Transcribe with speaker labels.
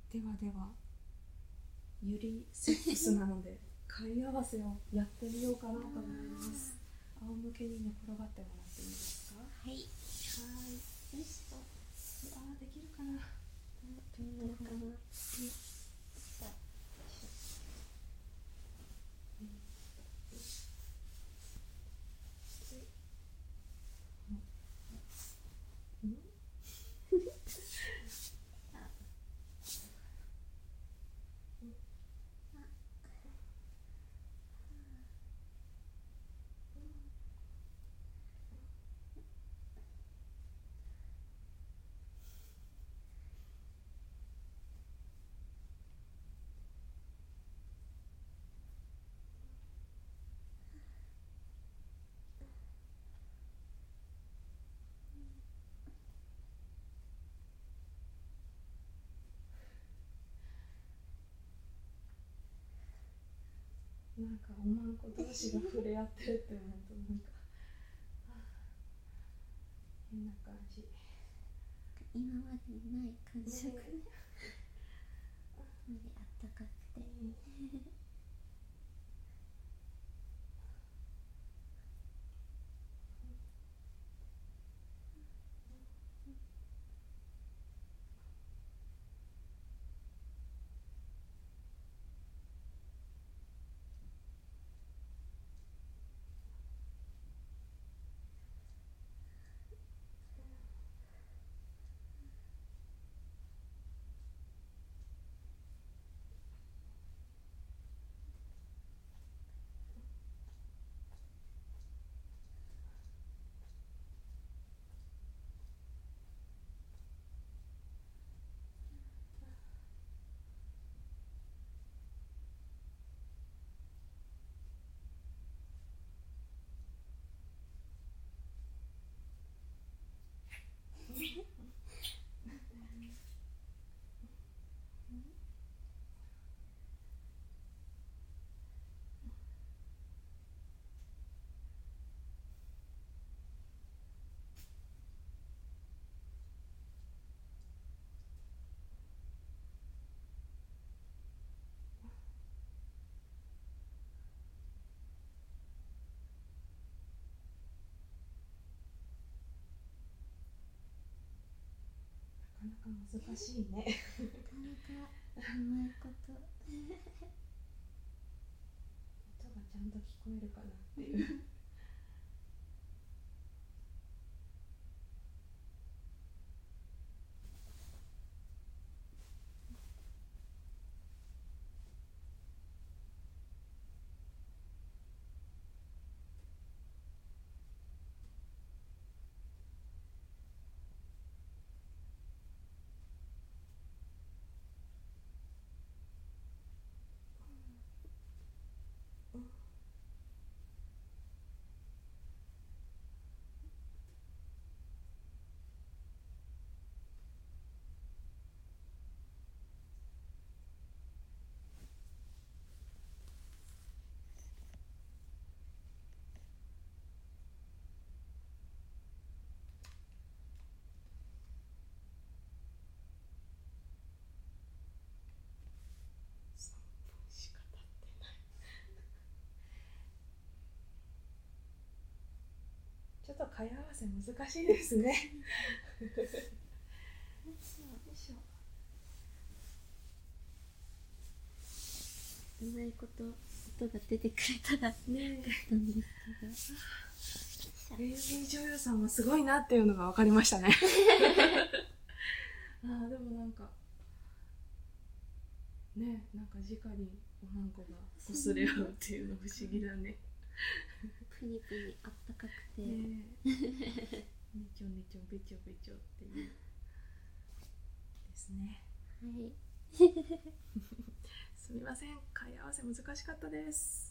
Speaker 1: ではではゆりセックスなので貝合わせをやってみようかなと思います。仰向けに寝転がってもらっていいですか？
Speaker 2: はい。
Speaker 1: はい。よしと。できるかな。
Speaker 2: どうなるかな。
Speaker 1: なんかおまんこ同士が触れ合ってるって思うとなんか変な感じ。
Speaker 2: 今までにない感触で、あったかくて、
Speaker 1: なかなか難しいね。
Speaker 2: なかなかうまいこと音
Speaker 1: がちゃんと聞こえるかなっていうしか経ってないちょっと貝合わせ難しいですねよいしょ。
Speaker 2: うまいこと音が出てくれたらねだったんですけど、
Speaker 1: AV 女優さんはすごいなっていうのが分かりましたねでもなんかね、なんか直におまんこが擦れ合うっていうの不思議だね
Speaker 2: プニプニあったかくて、
Speaker 1: ねちょねちょべちょべちょっていうですね。
Speaker 2: はい
Speaker 1: すみません、貝合わせ難しかったです。